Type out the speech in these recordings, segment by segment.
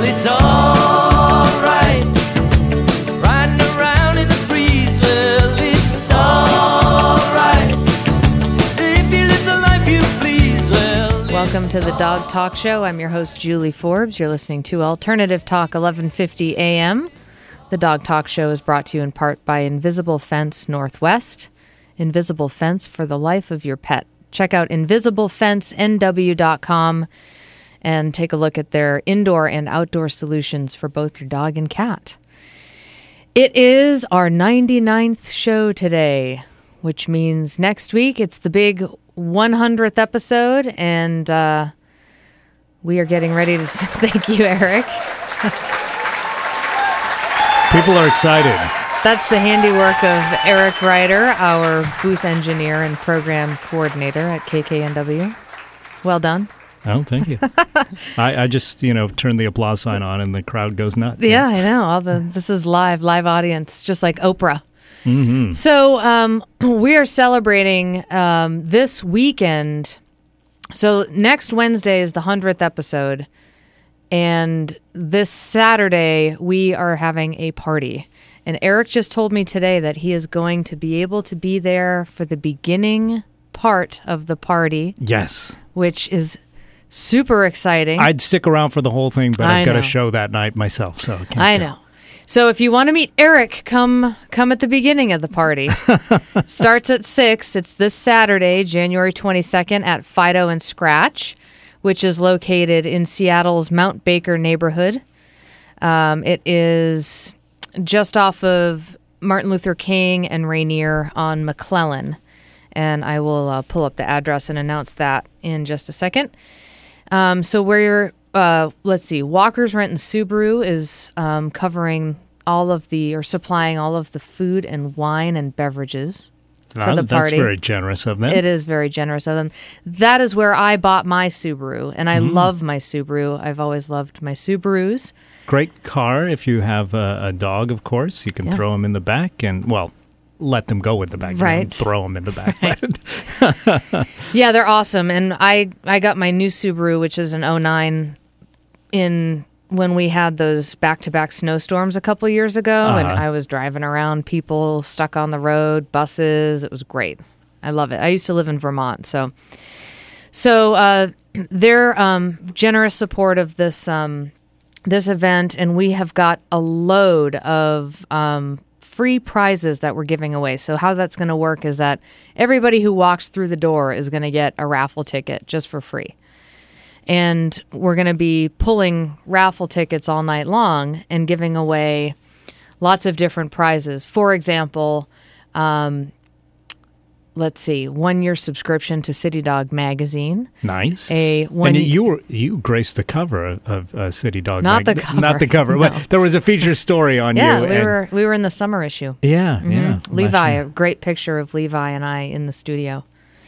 it's all right. Riding around in the breeze, well, it's all right. If you live the life you please, well, Welcome to the Dog Talk Show. I'm your host, Julie Forbes. You're listening to Alternative Talk, 1150 a.m. The Dog Talk Show is brought to you in part by Invisible Fence Northwest. Invisible Fence for the life of your pet. Check out InvisibleFenceNW.com and take a look at their indoor and outdoor solutions for both your dog and cat. It is our 99th show today, which means next week it's the big 100th episode, and we are getting ready to say thank you, Eric. People are excited. That's the handiwork of Eric Ryder, our booth engineer and program coordinator at KKNW. Well done. Oh, thank you. I just, turn the applause sign on and the crowd goes nuts. Yeah, I know. This is live audience, just like Oprah. Mm-hmm. So we are celebrating this weekend. So next Wednesday is the 100th episode. And this Saturday, we are having a party. And Eric just told me today that he is going to be able to be there for the beginning part of the party. Yes. Which is super exciting. I'd stick around for the whole thing, but I've got know. a show that night myself. So I know. So if you want to meet Eric, come at the beginning of the party. Starts at 6. It's this Saturday, January 22nd at Fido and Scratch, which is located in Seattle's Mount Baker neighborhood. It is just off of Martin Luther King and Rainier on McClellan. And I will pull up the address and announce that in just a second. So we're, let's see, Walker's Rent and Subaru is covering supplying all of the food and wine and beverages for the party. That's very generous of them. It is very generous of them. That is where I bought my Subaru, and I love my Subaru. I've always loved my Subarus. Great car if you have a dog, of course. You can throw them in the back and, let them go in the back. Right. And throw them in the back. Right. Yeah, they're awesome. And I got my new Subaru, which is an 09, when we had those back-to-back snowstorms a couple years ago, and I was driving around, people stuck on the road, buses. It was great. I love it. I used to live in Vermont, so their generous support of this event, and we have got a load of free prizes that we're giving away. So how that's going to work is that everybody who walks through the door is going to get a raffle ticket just for free. And we're going to be pulling raffle tickets all night long and giving away lots of different prizes. For example, let's see, 1-year subscription to City Dog Magazine. Nice. And you graced the cover of City Dog Magazine. Not the cover. No. But there was a feature story on you. Yeah, we were in the summer issue. Yeah, yeah. Levi, a great picture of Levi and I in the studio.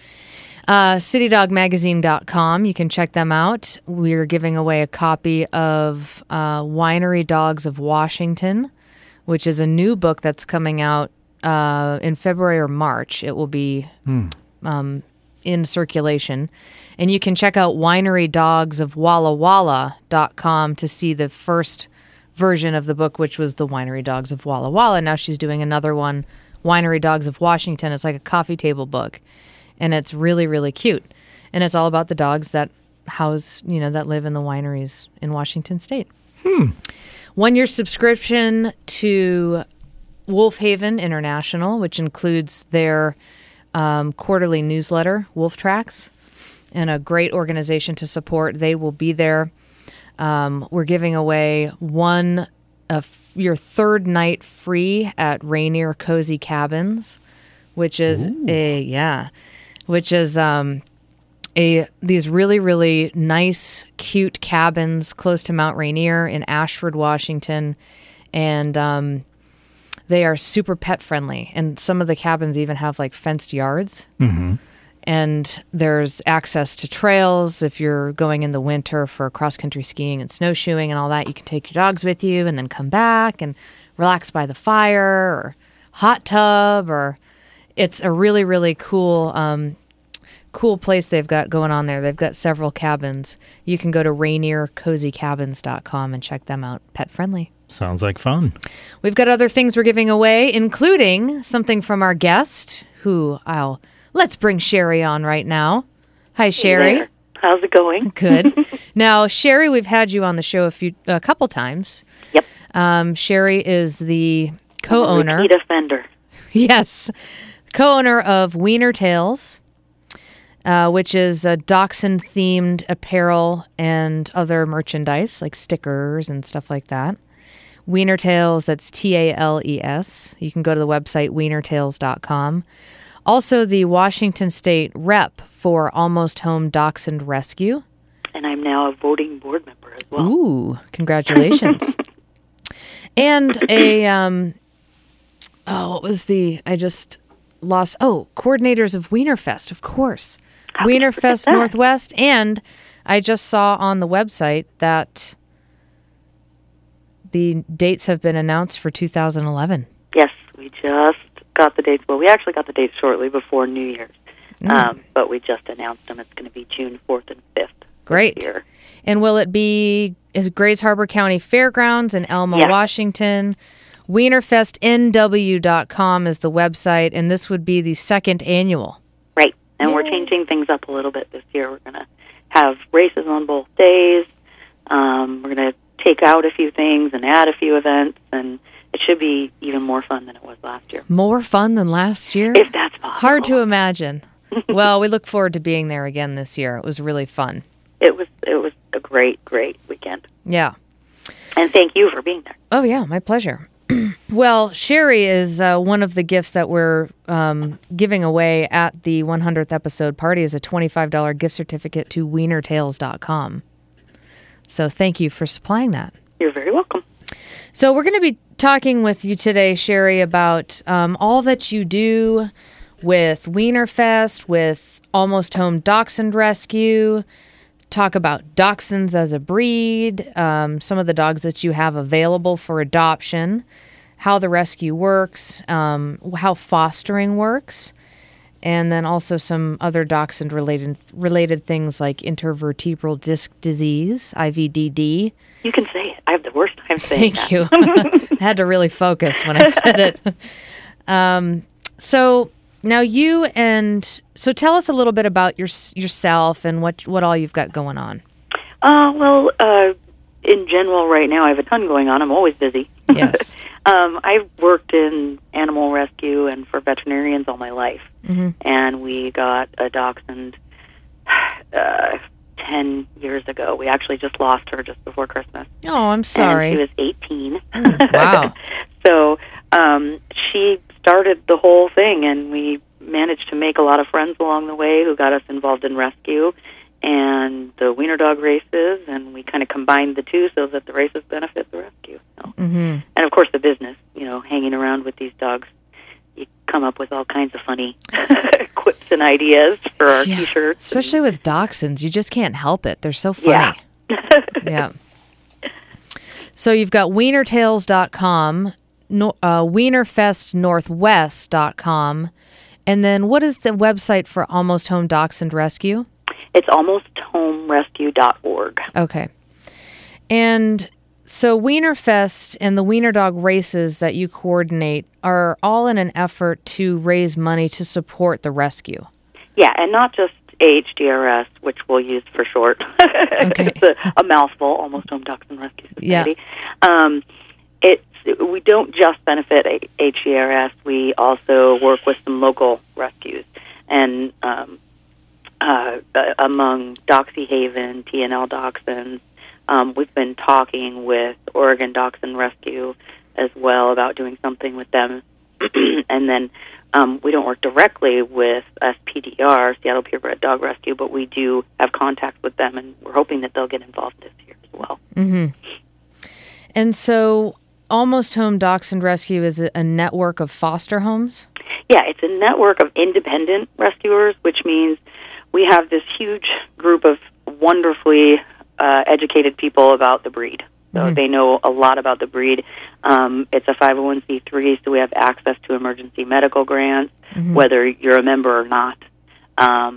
CityDogMagazine.com. You can check them out. We're giving away a copy of Winery Dogs of Washington, which is a new book that's coming out in February or March. It will be in circulation. And you can check out WineryDogsOfWalla Walla.com to see the first version of the book, which was the Winery Dogs of Walla Walla. Now she's doing another one, Winery Dogs of Washington. It's like a coffee table book. And it's really, really cute. And it's all about the dogs that that live in the wineries in Washington State. 1-year subscription to Wolf Haven International, which includes their quarterly newsletter, Wolf Tracks, and a great organization to support. They will be there. We're giving away your third night free at Rainier Cozy Cabins, which is these really, really nice, cute cabins close to Mount Rainier in Ashford, Washington. And they are super pet friendly. And some of the cabins even have like fenced yards. Mm-hmm. And there's access to trails. If you're going in the winter for cross-country skiing and snowshoeing and all that, you can take your dogs with you and then come back and relax by the fire or hot tub. Or it's a really, really cool cool place they've got going on there. They've got several cabins. You can go to RainierCozyCabins.com and check them out. Pet friendly. Sounds like fun. We've got other things we're giving away, including something from our guest, let's bring Sherry on right now. Hi, Sherry. Hey, how's it going? Good. Now, Sherry, we've had you on the show a couple times. Yep. Sherry is the co-owner. Repeat offender. Yes. Co-owner of Wiener Tales, which is a dachshund-themed apparel and other merchandise, like stickers and stuff like that. Wiener Tales, that's Tales. You can go to the website, wienertales.com. Also, the Washington State rep for Almost Home Dachshund Rescue. And I'm now a voting board member as well. Ooh, congratulations. And coordinators of Wienerfest, of course. Wienerfest Northwest. And I just saw on the website that the dates have been announced for 2011. Yes, we just got the dates. Well, we actually got the dates shortly before New Year's. But we just announced them. It's going to be June 4th and 5th. Great. This year. And will it be Grays Harbor County Fairgrounds in Elma, Washington? WienerFestNW.com is the website, and this would be the second annual. Right. And we're changing things up a little bit this year. We're going to have races on both days. We're going to take out a few things and add a few events, and it should be even more fun than it was last year. More fun than last year? If that's possible. Hard to imagine. Well, we look forward to being there again this year. It was really fun. It was a great weekend. Yeah. And thank you for being there. Oh, yeah, my pleasure. Well, Sherry is one of the gifts that we're giving away at the 100th episode party is a $25 gift certificate to wienertales.com. So thank you for supplying that. You're very welcome. So we're going to be talking with you today, Sherry, about all that you do with Wienerfest, with Almost Home Dachshund Rescue, talk about dachshunds as a breed, some of the dogs that you have available for adoption, how the rescue works, how fostering works, and then also some other dachshund related things like intervertebral disc disease, IVDD. You can say it. I have the worst time saying that. Thank you. I had to really focus when I said it. So now so tell us a little bit about yourself and what all you've got going on. In general, right now I have a ton going on. I'm always busy. Yes. I've worked in animal rescue and for veterinarians all my life. Mm-hmm. And we got a dachshund 10 years ago. We actually just lost her just before Christmas. Oh, I'm sorry. And she was 18. Wow. So she started the whole thing, and we managed to make a lot of friends along the way who got us involved in rescue and the wiener dog races, and we kind of combined the two so that the races benefit the rescue. So. Mm-hmm. And, of course, the business, hanging around with these dogs, you come up with all kinds of funny quips and ideas for our T-shirts. Especially with dachshunds. You just can't help it. They're so funny. Yeah. So you've got wienertales.com, wienerfestnorthwest.com, and then what is the website for Almost Home Dachshund Rescue? It's almosthomerescue.org. Okay. And so Wienerfest and the Wiener Dog races that you coordinate are all in an effort to raise money to support the rescue. Yeah, and not just AHDRS, which we'll use for short. Okay. It's a mouthful, Almost Home Dachshund Rescue Society. Yeah. We don't just benefit AHDRS. We also work with some local rescues. And among Doxy Haven, TNL Dachshunds, we've been talking with Oregon Dachshund Rescue as well about doing something with them. And then we don't work directly with SPDR, Seattle Purebred Dog Rescue, but we do have contact with them, and we're hoping that they'll get involved this year as well. Mm-hmm. And so Almost Home Dachshund Rescue is a network of foster homes? Yeah, it's a network of independent rescuers, which means we have this huge group of wonderfully educated people about the breed. So they know a lot about the breed. It's a 501c3, so we have access to emergency medical grants, whether you're a member or not.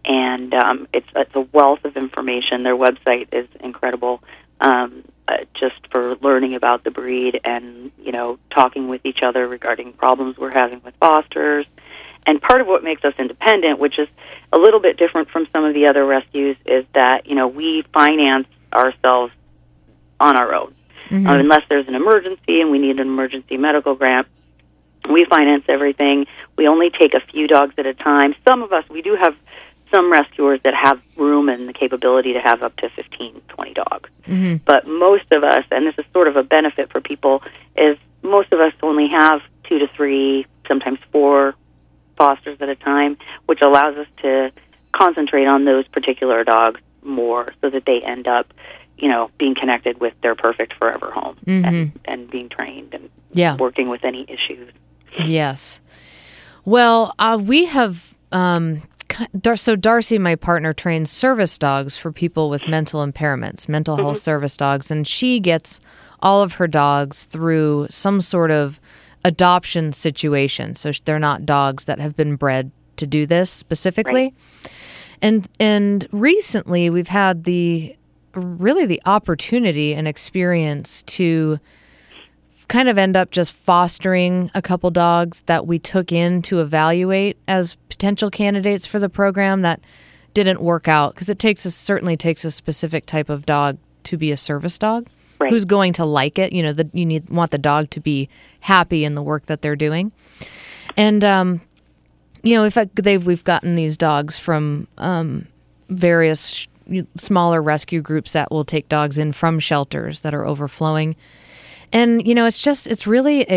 and it's a wealth of information. Their website is incredible, just for learning about the breed and, talking with each other regarding problems we're having with fosters. And part of what makes us independent, which is a little bit different from some of the other rescues, is that, we finance ourselves on our own. Mm-hmm. Unless there's an emergency and we need an emergency medical grant, we finance everything. We only take a few dogs at a time. Some of us, we do have some rescuers that have room and the capability to have up to 15, 20 dogs. Mm-hmm. But most of us, and this is sort of a benefit for people, is most of us only have 2 to 3, sometimes 4 fosters at a time, which allows us to concentrate on those particular dogs more so that they end up, being connected with their perfect forever home and being trained and working with any issues. Yes. Well, we have... So Darcy, my partner, trains service dogs for people with mental impairments, mental health service dogs, and she gets all of her dogs through some sort of adoption situation. So they're not dogs that have been bred to do this specifically. Right. And recently we've had the opportunity and experience to kind of end up just fostering a couple dogs that we took in to evaluate as potential candidates for the program that didn't work out, because it certainly takes a specific type of dog to be a service dog, right, who's going to like it. Want the dog to be happy in the work that they're doing. And we've gotten these dogs from various smaller rescue groups that will take dogs in from shelters that are overflowing. And, it's really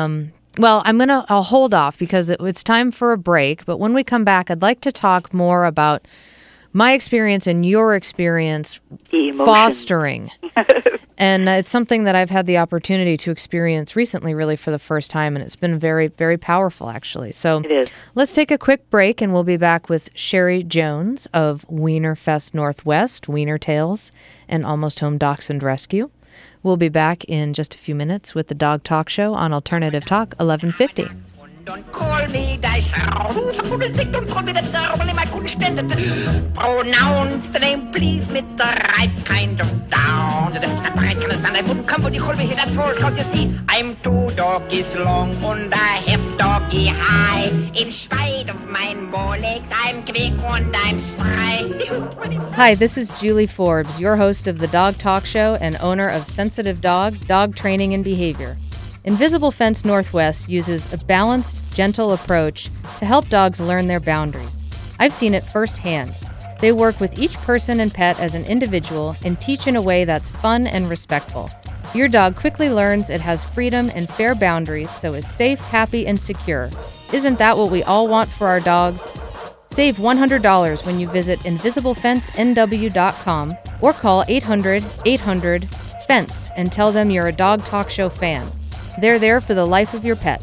I'll hold off because it's time for a break. But when we come back, I'd like to talk more about my experience and your experience fostering. And it's something that I've had the opportunity to experience recently, really for the first time. And it's been very, very powerful, actually. So it is. Let's take a quick break and we'll be back with Sherry Jones of Wienerfest Northwest, Wiener Tales, and Almost Home Dachshund Rescue. We'll be back in just a few minutes with the Dog Talk Show on Alternative Talk 1150. Und call me dich raus, wo du singst und call me the Double in my guten Stände. Pronounce the name, please, mit the right kind of sound. That's not the right kind of sound. I wouldn't come when you call me here, that's all. Cause you see, I'm 2 doggies long and a half doggy high. In spite of mein Bolex, I'm quick and I'm spry. Hi, this is Julie Forbes, your host of the Dog Talk Show and owner of Sensitive Dog, Dog Training and Behavior. Invisible Fence Northwest uses a balanced, gentle approach to help dogs learn their boundaries. I've seen it firsthand. They work with each person and pet as an individual and teach in a way that's fun and respectful. Your dog quickly learns it has freedom and fair boundaries, so is safe, happy, and secure. Isn't that what we all want for our dogs? Save $100 when you visit InvisibleFenceNW.com or call 800-800-FENCE and tell them you're a Dog Talk Show fan. They're there for the life of your pet.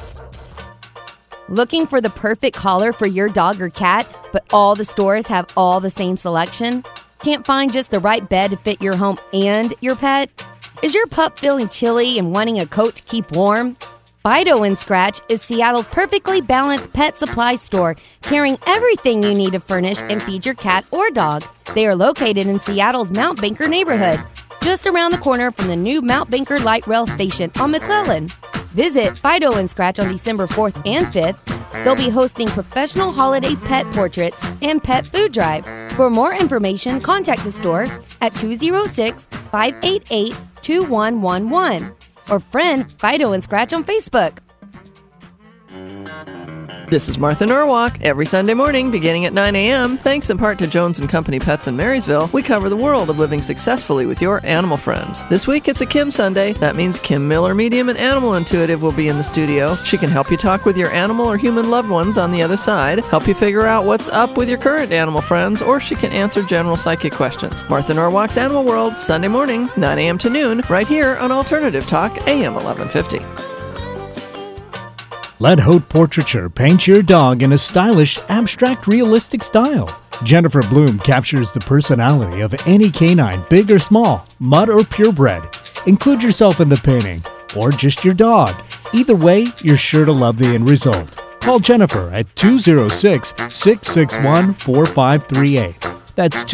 Looking for the perfect collar for your dog or cat, but all the stores have all the same selection? Can't find just the right bed to fit your home and your pet? Is your pup feeling chilly and wanting a coat to keep warm? Fido and Scratch is Seattle's perfectly balanced pet supply store, carrying everything you need to furnish and feed your cat or dog. They are located in Seattle's Mount Banker neighborhood, just around the corner from the new Mount Banker Light Rail Station on McClellan. Visit Fido and Scratch on December 4th and 5th. They'll be hosting professional holiday pet portraits and pet food drive. For more information, contact the store at 206-588-2111 or friend Fido and Scratch on Facebook. This is Martha Norwalk. Every Sunday morning, beginning at 9 a.m., thanks in part to Jones & Company Pets in Marysville, we cover the world of living successfully with your animal friends. This week, it's a Kim Sunday. That means Kim Miller, medium and animal intuitive, will be in the studio. She can help you talk with your animal or human loved ones on the other side, help you figure out what's up with your current animal friends, or she can answer general psychic questions. Martha Norwalk's Animal World, Sunday morning, 9 a.m. to noon, right here on Alternative Talk, AM 1150. Let Haute Portraiture paint your dog in a stylish, abstract, realistic style. Jennifer Bloom captures the personality of any canine, big or small, mutt or purebred. Include yourself in the painting, or just your dog. Either way, you're sure to love the end result. Call Jennifer at 206-661-4538. That's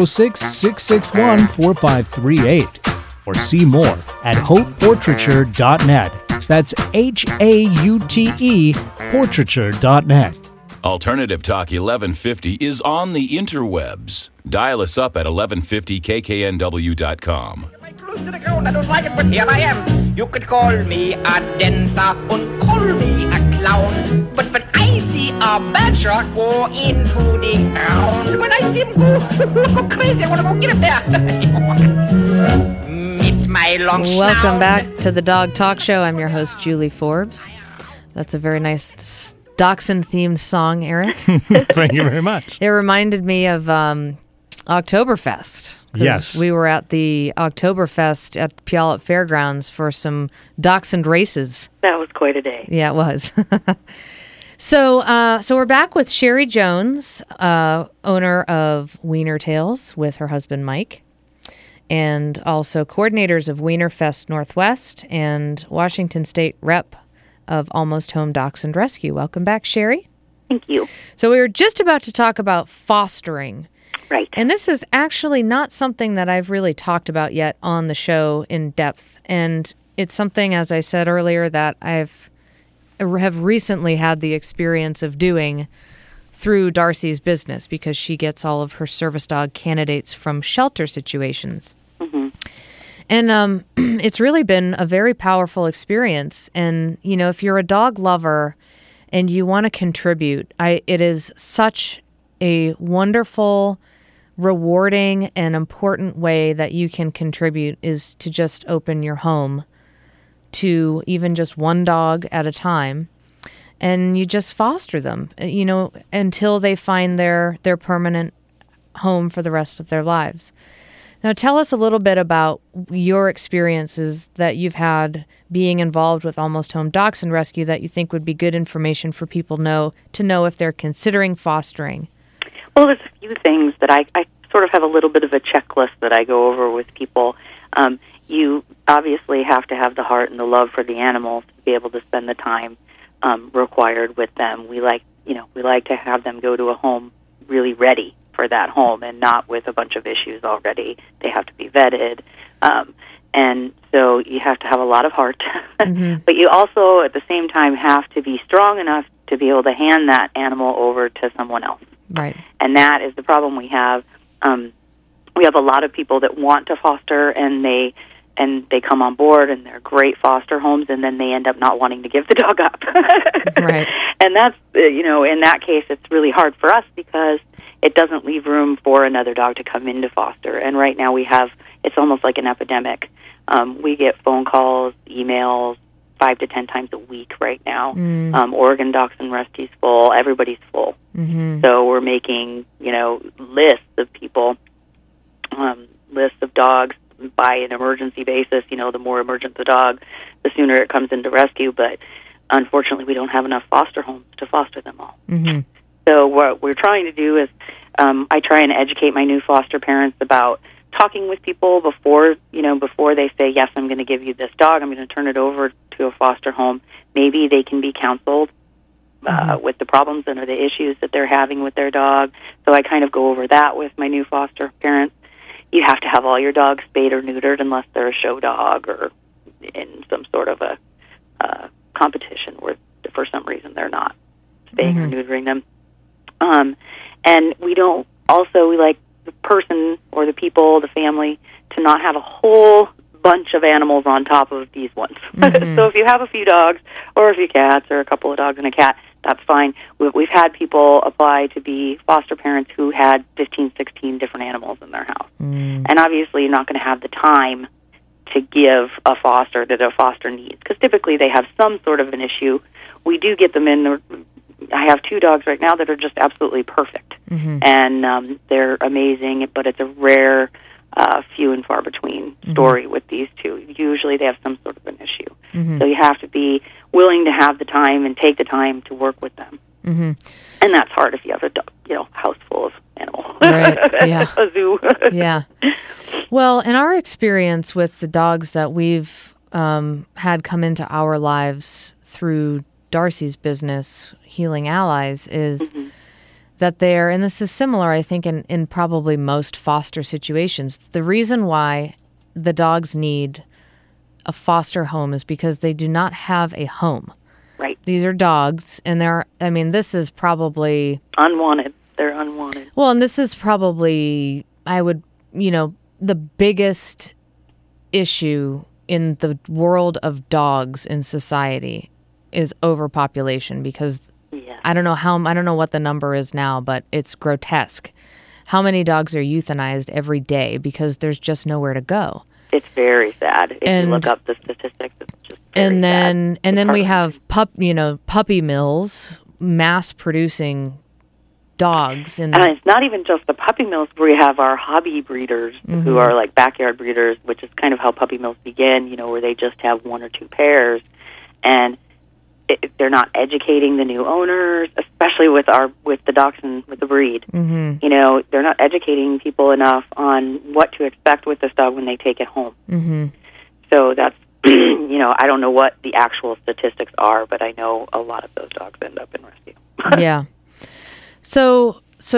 206-661-4538. Or see more at hopeportraiture.net. That's HAUTE portraiture.net. Alternative Talk 1150 is on the interwebs. Dial us up at 1150kknw.com. Close to the ground, I don't like it, but here I am. You could call me a dancer and call me a clown. But when I see a bad shark go into the ground, when I see him go crazy, I want to go get him there. Meet my long Welcome snout. back to the Dog Talk Show. I'm your host, Julie Forbes. That's a very nice dachshund-themed song, Eric. Thank you very much. It reminded me of Oktoberfest. 'Cause Yes. we were at the Oktoberfest at Puyallup Fairgrounds for some dachshund races. That was quite a day. Yeah, it was. So we're back with Sherry Jones, owner of Wiener Tales with her husband Mike, and also coordinators of Wiener Fest Northwest and Washington State Rep of Almost Home Dachshund Rescue. Welcome back, Sherry. Thank you. So we were just about to talk about fostering. Right. And this is actually not something that I've really talked about yet on the show in depth. And it's something, as I said earlier, that have recently had the experience of doing through Darcy's business, because she gets all of her service dog candidates from shelter situations. Mm-hmm. And it's really been a very powerful experience. And, you know, if you're a dog lover and you want to contribute, it is such a wonderful, rewarding, and important way that you can contribute is to just open your home to even just one dog at a time, and you just foster them, you know, until they find their permanent home for the rest of their lives. Now, tell us a little bit about your experiences that you've had being involved with Almost Home Dachshund Rescue that you think would be good information for people to know if they're considering fostering. Well, there's a few things that I sort of have a little bit of a checklist that I go over with people. You obviously have to have the heart and the love for the animals to be able to spend the time required with them. We like to have them go to a home really ready for that home and not with a bunch of issues already. They have to be vetted. And so you have to have a lot of heart. Mm-hmm. But you also, at the same time, have to be strong enough to be able to hand that animal over to someone else. Right. And that is the problem we have. We have a lot of people that want to foster, and they come on board, and they're great foster homes, and then they end up not wanting to give the dog up. Right. And that's, in that case, it's really hard for us because it doesn't leave room for another dog to come into foster. And right now it's almost like an epidemic. We get phone calls, emails, 5 to 10 times a week right now. Oregon Dachshund Rescue's full. Everybody's full. Mm-hmm. So we're making, lists of people, lists of dogs by an emergency basis. The more emergent the dog, the sooner it comes into rescue. But unfortunately, we don't have enough foster homes to foster them all. Mm-hmm. So what we're trying to do is I try and educate my new foster parents about talking with people before they say, yes, I'm going to give you this dog, I'm going to turn it over to a foster home. Maybe they can be counseled with the problems and or the issues that they're having with their dog. So I kind of go over that with my new foster parents. You have to have all your dogs spayed or neutered unless they're a show dog or in some sort of a competition where for some reason they're not spaying or neutering them. And we like the person or the people, the family, to not have a whole bunch of animals on top of these ones. Mm-hmm. So if you have a few dogs or a few cats or a couple of dogs and a cat, that's fine. We've had people apply to be foster parents who had 15, 16 different animals in their house. Mm. And obviously you're not going to have the time to give a foster that a foster needs, because typically they have some sort of an issue. We do get them in. I have 2 dogs right now that are just absolutely perfect, and they're amazing, but it's a rare, few and far between story with these 2. Usually they have some sort of an issue. Mm-hmm. So you have to be willing to have the time and take the time to work with them. Mm-hmm. And that's hard if you have a house full of animals. Right. Yeah. A zoo. Yeah. Well, in our experience with the dogs that we've had come into our lives through Darcy's business, Healing Allies, is that they're, and this is similar, I think, in probably most foster situations. The reason why the dogs need a foster home is because they do not have a home. Right. These are dogs, and this is probably... Unwanted. They're unwanted. Well, and this is probably, the biggest issue in the world of dogs in society is overpopulation, because I don't know what the number is now, but it's grotesque. How many dogs are euthanized every day because there's just nowhere to go? It's very sad. If you look up the statistics, it's just very sad. And then we have puppy mills mass producing dogs, and it's not even just the puppy mills. We have our hobby breeders who are like backyard breeders, which is kind of how puppy mills begin. Where they just have 1 or 2 pairs, and they're not educating the new owners, especially with the dachshund, with the breed. They're not educating people enough on what to expect with this dog when they take it home. So that's I don't know what the actual statistics are, but I know a lot of those dogs end up in rescue. Yeah. So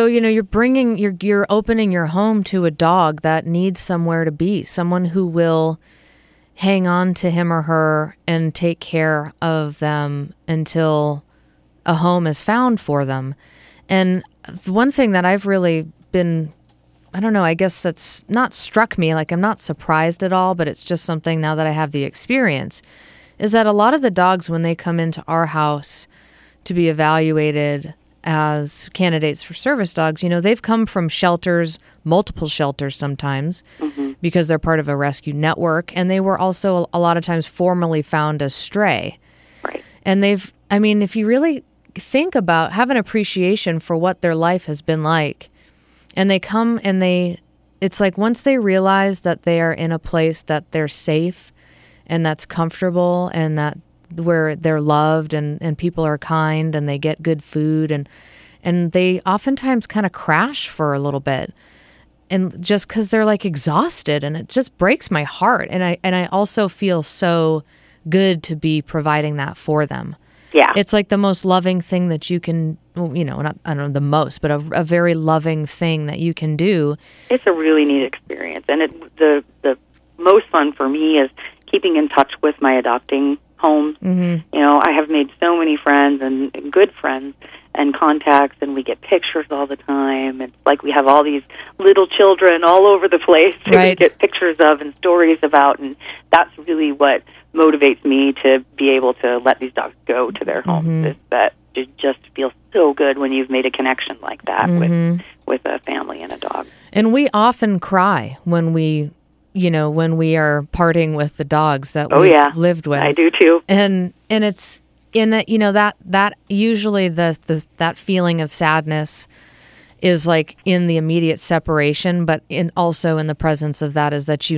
you're opening your home to a dog that needs somewhere to be, someone who will hang on to him or her and take care of them until a home is found for them. And one thing that I've really been, I don't know, I guess that's not struck me, like I'm not surprised at all, but it's just something now that I have the experience, is that a lot of the dogs, when they come into our house to be evaluated as candidates for service dogs, they've come from shelters, multiple shelters sometimes, because they're part of a rescue network, and they were also a lot of times formerly found as stray. Right. And if you really think about, have an appreciation for what their life has been like, and they come and it's like once they realize that they are in a place that they're safe and that's comfortable and that where they're loved and people are kind and they get good food and they oftentimes kind of crash for a little bit, and just because they're like exhausted, and it just breaks my heart, and I also feel so good to be providing that for them. Yeah, it's like the most loving thing that you can, not, I don't know the most, but a very loving thing that you can do. It's a really neat experience, and the most fun for me is keeping in touch with my adopting homes. I have made so many friends and good friends and contacts, and we get pictures all the time. It's like we have all these little children all over the place that we get pictures of and stories about, and that's really what motivates me to be able to let these dogs go to their homes, is that it just feels so good when you've made a connection like that with a family and a dog. And we often cry when we are parting with the dogs that we've lived with. I do too. And it's in that, that usually that feeling of sadness is like in the immediate separation, but also in the presence of that is that,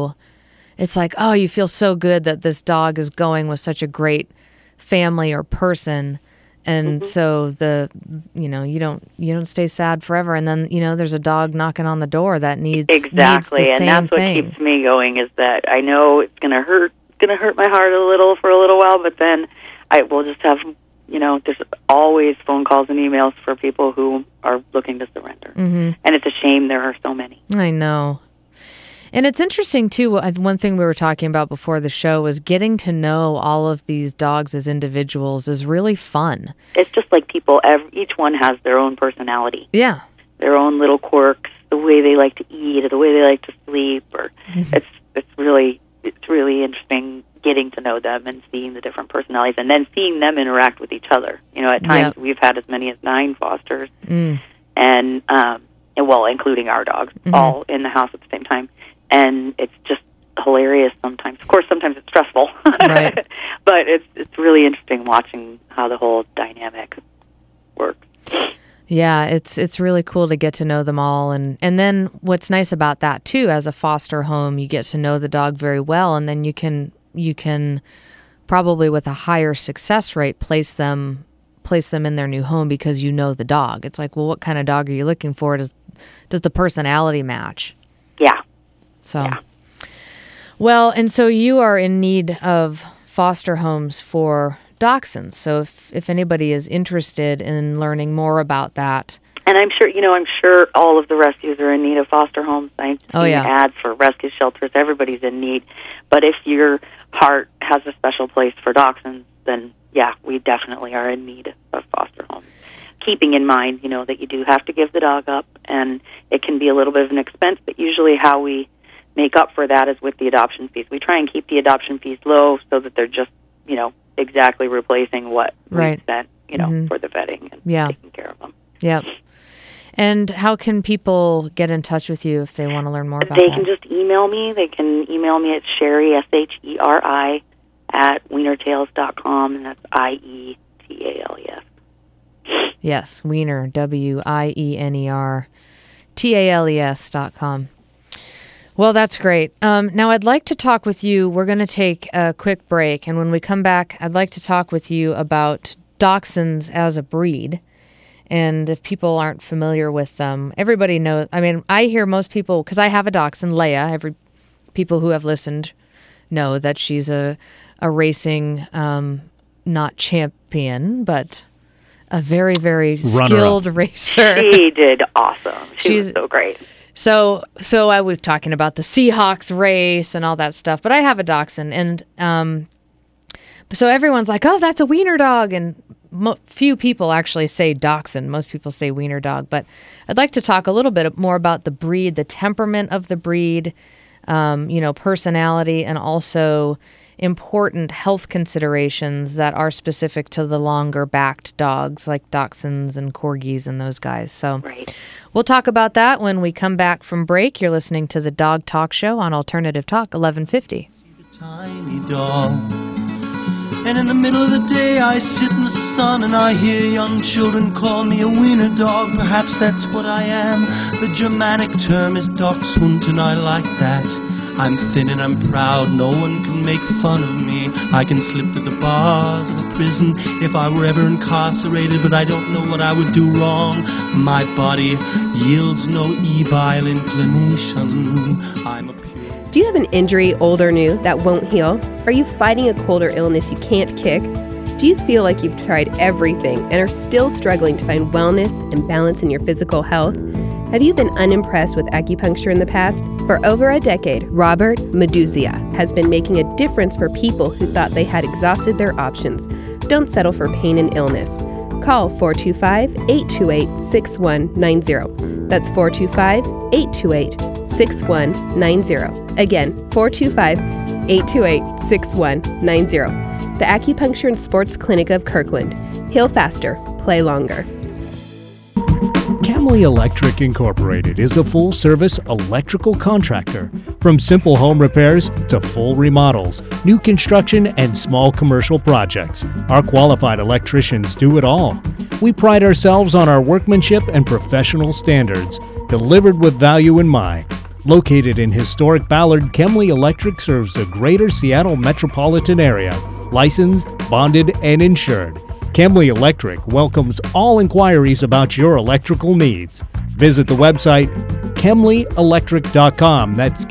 it's like, oh, you feel so good that this dog is going with such a great family or person. And so you don't stay sad forever. And then, there's a dog knocking on the door that needs the and same that's what thing. keeps me going, is that I know it's going to hurt my heart a little for a little while, but then I will just have, there's always phone calls and emails for people who are looking to surrender. And it's a shame there are so many. I know. And it's interesting, too, one thing we were talking about before the show was getting to know all of these dogs as individuals is really fun. It's just like people, each one has their own personality. Yeah. Their own little quirks, the way they like to eat, or the way they like to sleep. Or it's really interesting getting to know them and seeing the different personalities, and then seeing them interact with each other. At times we've had as many as 9 fosters, and including our dogs, all in the house at the same time. And it's just hilarious sometimes. Of course, sometimes it's stressful. Right. But it's really interesting watching how the whole dynamic works. Yeah, it's really cool to get to know them all. And then what's nice about that, too, as a foster home, you get to know the dog very well, and then you can probably with a higher success rate place them in their new home because you know the dog. It's like, well, what kind of dog are you looking for? Does the personality match? Yeah. So, well, and so you are in need of foster homes for dachshunds. So if anybody is interested in learning more about that. And I'm sure all of the rescues are in need of foster homes. I've seen ads for rescue shelters. Everybody's in need. But if your heart has a special place for dachshunds, then, yeah, we definitely are in need of foster homes. Keeping in mind, that you do have to give the dog up, and it can be a little bit of an expense, but usually how we make up for that is with the adoption fees. We try and keep the adoption fees low so that they're just, exactly replacing what we spent, for the vetting and taking care of them. Yeah. And how can people get in touch with you if they want to learn more about that? They can just email me. They can email me at Sherry, SHERI, at wienertales.com, and that's IETALES. Yes, Wiener, WIENERTALES.com. Well, that's great. Now, I'd like to talk with you. We're going to take a quick break, and when we come back, I'd like to talk with you about dachshunds as a breed. And if people aren't familiar with them, everybody knows. I mean, I hear most people, because I have a dachshund, Leia. People who have listened know that she's a racing, not champion, but a very, very skilled racer. She did awesome. She was so great. So I was talking about the Seahawks race and all that stuff, but I have a dachshund, and so everyone's like, "Oh, that's a wiener dog," and few people actually say dachshund. Most people say wiener dog, but I'd like to talk a little bit more about the breed, the temperament of the breed, personality, and also important health considerations that are specific to the longer-backed dogs like dachshunds and corgis and those guys. So we'll talk about that when we come back from break. You're listening to the Dog Talk Show on Alternative Talk 1150. Tiny dog. And in the middle of the day I sit in the sun and I hear young children call me a wiener dog. Perhaps that's what I am. The Germanic term is dachshund and I like that. I'm thin and I'm proud, no one can make fun of me. I can slip through the bars of a prison if I were ever incarcerated, but I don't know what I would do wrong. My body yields no evil inclination. I'm a Do you have an injury, old or new, that won't heal? Are you fighting a cold or illness you can't kick? Do you feel like you've tried everything and are still struggling to find wellness and balance in your physical health? Have you been unimpressed with acupuncture in the past? For over a decade, Robert Meduzia has been making a difference for people who thought they had exhausted their options. Don't settle for pain and illness. Call 425-828-6190. That's 425-828-6190. Again, 425-828-6190. The Acupuncture and Sports Clinic of Kirkland. Heal faster, play longer. Camley Electric Incorporated is a full-service electrical contractor. From simple home repairs to full remodels, new construction, and small commercial projects, our qualified electricians do it all. We pride ourselves on our workmanship and professional standards, delivered with value in mind. Located in historic Ballard, Camley Electric serves the greater Seattle metropolitan area, licensed, bonded, and insured. Camley Electric welcomes all inquiries about your electrical needs. Visit the website KemleyElectric.com. That's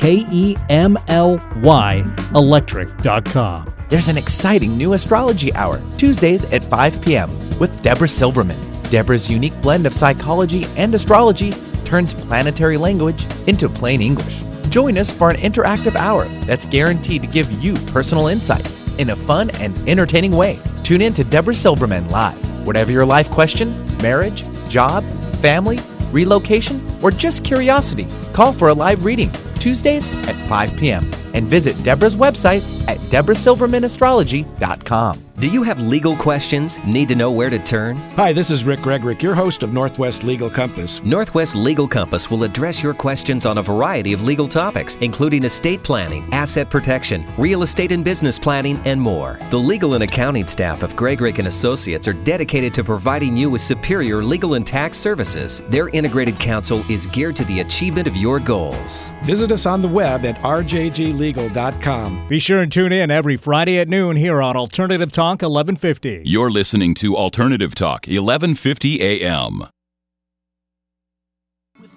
KEMLY electric.com. There's an exciting new astrology hour, Tuesdays at 5 p.m. with Deborah Silverman. Deborah's unique blend of psychology and astrology turns planetary language into plain English. Join us for an interactive hour that's guaranteed to give you personal insights in a fun and entertaining way. Tune in to Deborah Silverman live. Whatever your life question, marriage, job, family, relocation, or just curiosity, call for a live reading Tuesdays at 5 p.m. and visit Deborah's website at DeborahSilvermanAstrology.com. Do you have legal questions? Need to know where to turn? Hi, this is Rick Gregrick, your host of Northwest Legal Compass. Northwest Legal Compass will address your questions on a variety of legal topics, including estate planning, asset protection, real estate and business planning, and more. The legal and accounting staff of Gregrick & Associates are dedicated to providing you with superior legal and tax services. Their integrated counsel is geared to the achievement of your goals. Visit us on the web at rjglegal.com. Be sure and tune in every Friday at noon here on Alternative Talk 1150. You're listening to Alternative Talk 1150 AM.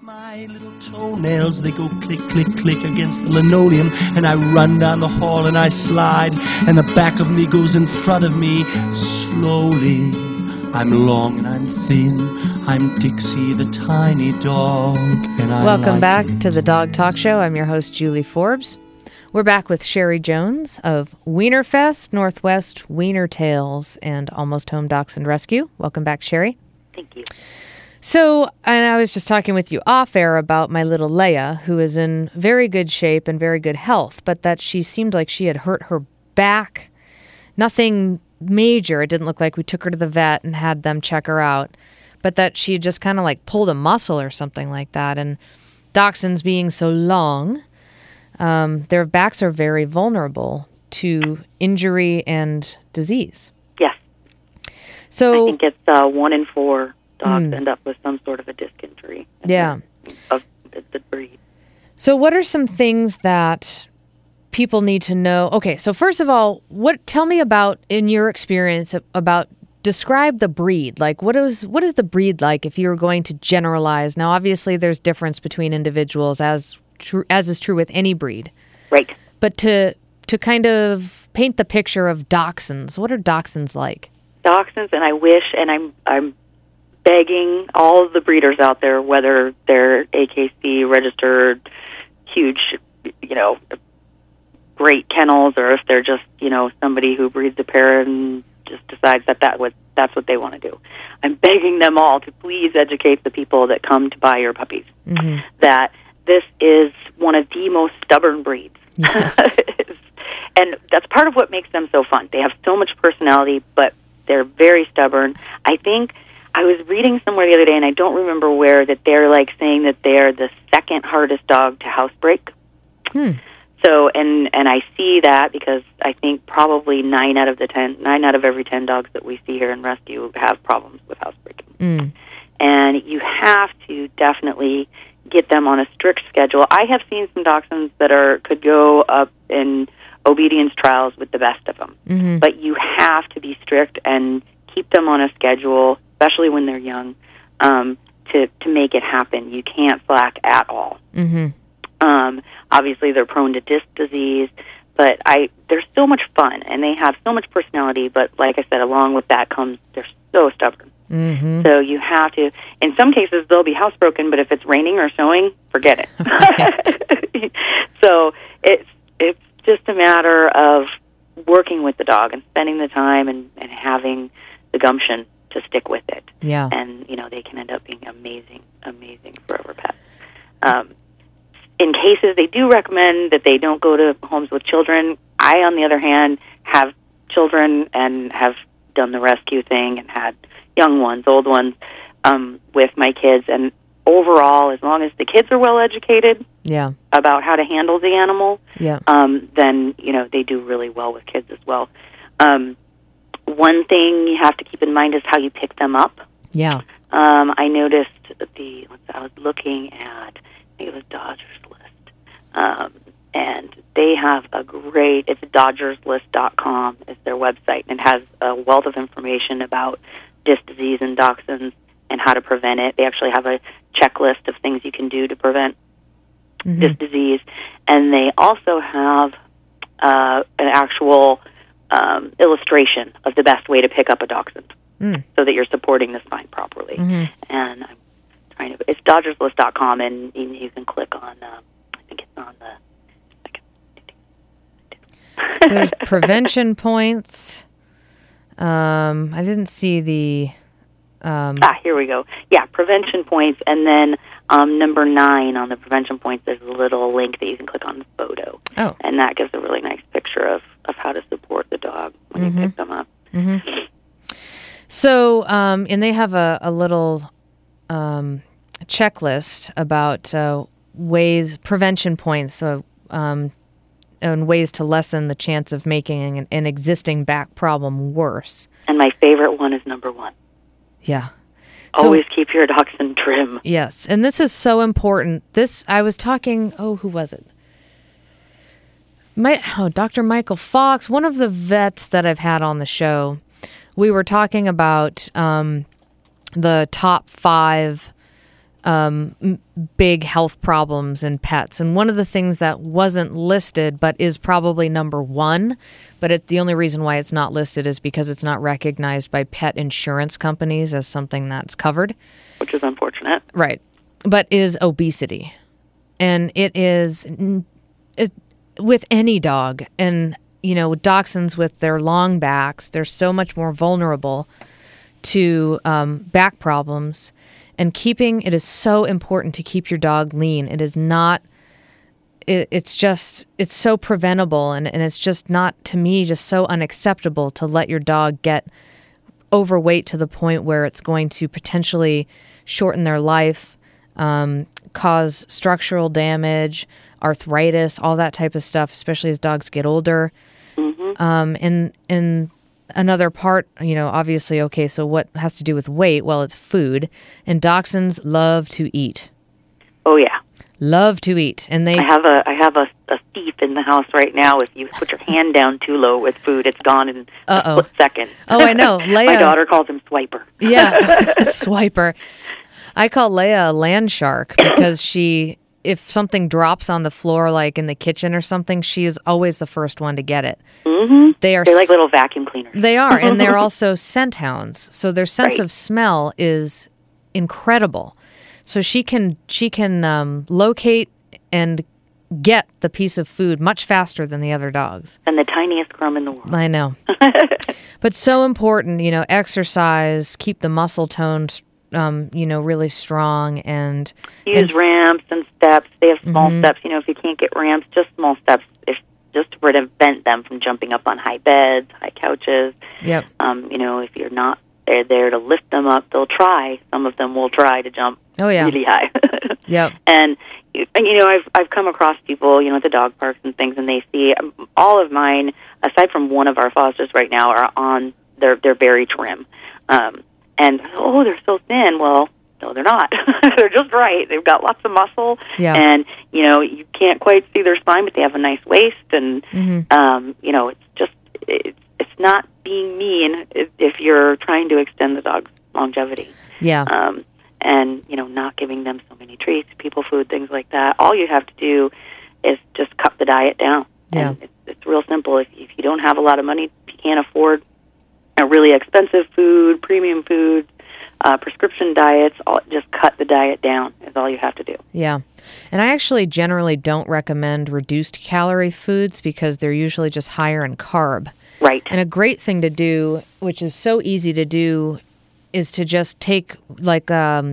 My little toenails, they go click, click, click against the linoleum, and I run down the hall and I slide, and the back of me goes in front of me slowly. I'm long and I'm thin. I'm Dixie, the tiny dog, and I Welcome like back it. to the Dog Talk Show. I'm your host, Julie Forbes. We're back with Sherry Jones of Wienerfest, Northwest Wiener Tales, and Almost Home Dachshund Rescue. Welcome back, Sherry. Thank you. So, and I was just talking with you off air about my little Leia, who is in very good shape and very good health, but that she seemed like she had hurt her back. Nothing major. It didn't look like we took her to the vet and had them check her out, but that she just kind of like pulled a muscle or something like that. And dachshunds being so long, their backs are very vulnerable to injury and disease. Yes. So I think it's 1 in 4 dogs end up with some sort of a disc injury. Yeah. Of the breed. So what are some things that people need to know? Okay, so first of all, tell me about, in your experience, about describe the breed. Like, what is the breed like if you're going to generalize? Now, obviously, there's difference between individuals, as is true with any breed. Right. But to kind of paint the picture of dachshunds, what are dachshunds like? Dachshunds, and I wish, and I'm begging all of the breeders out there, whether they're AKC registered, huge, great kennels, or if they're just, somebody who breeds a pair and just decides that's what they want to do. I'm begging them all to please educate the people that come to buy your puppies that this is one of the most stubborn breeds. Yes. And that's part of what makes them so fun. They have so much personality, but they're very stubborn. I think I was reading somewhere the other day, and I don't remember where, that they're like saying that they're the second hardest dog to housebreak. So, and I see that because I think probably 9 out of every 10 dogs that we see here in rescue have problems with housebreaking. And you have to definitely get them on a strict schedule. I have seen some dachshunds that could go up in obedience trials with the best of them. But you have to be strict and keep them on a schedule, especially when they're young, to make it happen. You can't slack at all. Obviously, they're prone to disc disease, but they're so much fun, and they have so much personality, but like I said, along with that comes they're so stubborn. So you have to, in some cases, they'll be housebroken, but if it's raining or snowing, forget it. So it's just a matter of working with the dog and spending the time and having the gumption to stick with it. Yeah. And, they can end up being amazing forever pets. In cases, they do recommend that they don't go to homes with children. I, on the other hand, have children and have done the rescue thing and had young ones, old ones, with my kids. And overall, as long as the kids are well educated about how to handle the animal, then, they do really well with kids as well. One thing you have to keep in mind is how you pick them up. Yeah. I noticed I was looking at, I think it was Dodgers List, and they have it's dodgerslist.com is their website, and it has a wealth of information about disc disease in dachshunds and how to prevent it. They actually have a checklist of things you can do to prevent disc disease, and they also have an actual illustration of the best way to pick up a dachshund so that you're supporting the spine properly. And I'm trying to, it's dodgerslist.com, and you can click on, I think it's on the, there's prevention points. I didn't see the... here we go. Yeah, prevention points, and then number 9 on the prevention points, there's a little link that you can click on the photo. Oh. And that gives a really nice picture of how to support the dog when you pick them up. So, and they have a little checklist about prevention points, and ways to lessen the chance of making an existing back problem worse. And my favorite one is number 1. Yeah. Always keep your dachshund trim. Yes, and this is so important. I was talking, who was it? Dr. Michael Fox, one of the vets that I've had on the show. We were talking about the top 5 big health problems in pets. And one of the things that wasn't listed but is probably number one, but the only reason why it's not listed is because it's not recognized by pet insurance companies as something that's covered. Which is unfortunate. Right. But is obesity. And it is with any dog. And, dachshunds with their long backs, they're so much more vulnerable to back problems. And it is so important to keep your dog lean. It is not, it's so preventable. And it's just not, to me, just so unacceptable to let your dog get overweight to the point where it's going to potentially shorten their life, cause structural damage, arthritis, all that type of stuff, especially as dogs get older. Mm-hmm. And another part, obviously, okay, so what has to do with weight? Well, it's food. And dachshunds love to eat. Oh, yeah. Love to eat. And I have a thief in the house right now. If you put your hand down too low with food, it's gone in a split second. Oh, I know. Leia, my daughter calls him Swiper. Yeah, Swiper. I call Leia a land shark because if something drops on the floor, like in the kitchen or something, she is always the first one to get it. Mm-hmm. They're like little vacuum cleaners. They are, and they're also scent hounds. So their sense of smell is incredible. So she can locate and get the piece of food much faster than the other dogs. And the tiniest crumb in the world. I know. But so important, exercise, keep the muscle tone really strong, and use ramps and steps. They have small steps. If you can't get ramps, just small steps, just to prevent them from jumping up on high beds, high couches. Yep. If you're not there to lift them up, they'll try. Some of them will try to jump really high. Yep. And I've come across people, at the dog parks and things, and they see all of mine, aside from one of our fosters right now, are on they're very trim. And, they're so thin. Well, no, they're not. They're just right. They've got lots of muscle. Yeah. And, you can't quite see their spine, but they have a nice waist. And, it's not being mean if you're trying to extend the dog's longevity. Yeah. And, not giving them so many treats, people food, things like that. All you have to do is just cut the diet down. Yeah. And it's real simple. If you don't have a lot of money, if you can't afford a really expensive food, premium food, prescription diets, just cut the diet down is all you have to do. Yeah. And I actually generally don't recommend reduced calorie foods because they're usually just higher in carb. Right. And a great thing to do, which is so easy to do, is to just take like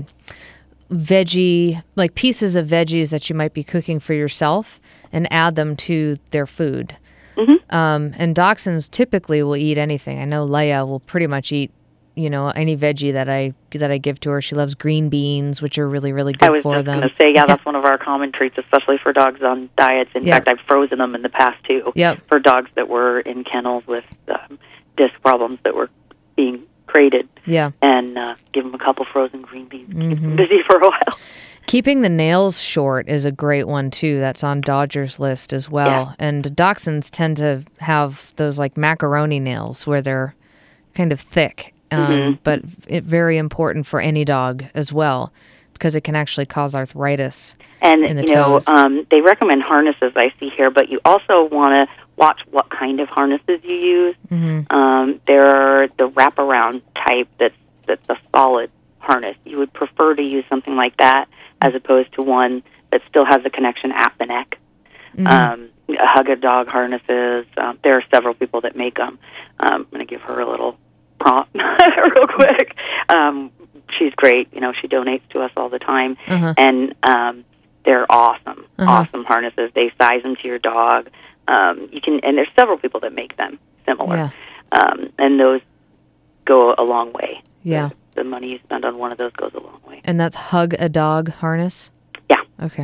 veggie, like pieces of veggies that you might be cooking for yourself and add them to their food. Mm-hmm. And dachshunds typically will eat anything. I know Leia will pretty much eat, any veggie that I give to her. She loves green beans, which are really, really good for them. I was just going to say, that's one of our common treats, especially for dogs on diets. In fact, I've frozen them in the past, too, for dogs that were in kennels with disc problems that were being created. Yeah. And give them a couple frozen green beans. Keep them busy for a while. Keeping the nails short is a great one, too. That's on Dodger's list as well. Yeah. And dachshunds tend to have those, like, macaroni nails where they're kind of thick. But very important for any dog as well because it can actually cause arthritis in the toes. They recommend harnesses I see here, but you also want to watch what kind of harnesses you use. Mm-hmm. There are the wraparound type that's a solid harness. You would prefer to use something like that as opposed to one that still has a connection at the neck. Mm-hmm. Hug-a-Dog harnesses. There are several people that make them. I'm going to give her a little prompt real quick. She's great. She donates to us all the time. And they're awesome, awesome harnesses. They size them to your dog. And there's several people that make them similar. Yeah. And those go a long way. Yeah. The money you spend on one of those goes a long way. And that's Hug-a-Dog harness? Yeah. Okay.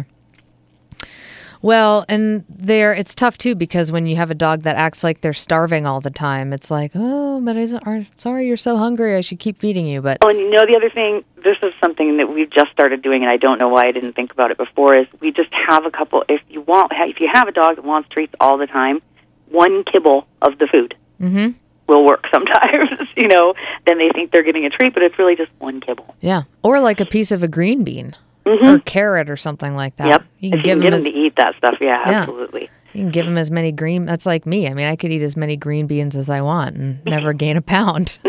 Well, and it's tough, too, because when you have a dog that acts like they're starving all the time, it's like, oh, but sorry, you're so hungry, I should keep feeding you. But and the other thing, this is something that we've just started doing, and I don't know why I didn't think about it before, is we just have a couple, if you have a dog that wants treats all the time, one kibble of the food will work sometimes, then they think they're getting a treat, but it's really just one kibble. Yeah, or like a piece of a green bean. or carrot or something like that. Yep. You can If you can get them to eat that stuff, yeah, absolutely. You can give them as many green. That's like me. I mean, I could eat as many green beans as I want and never gain a pound.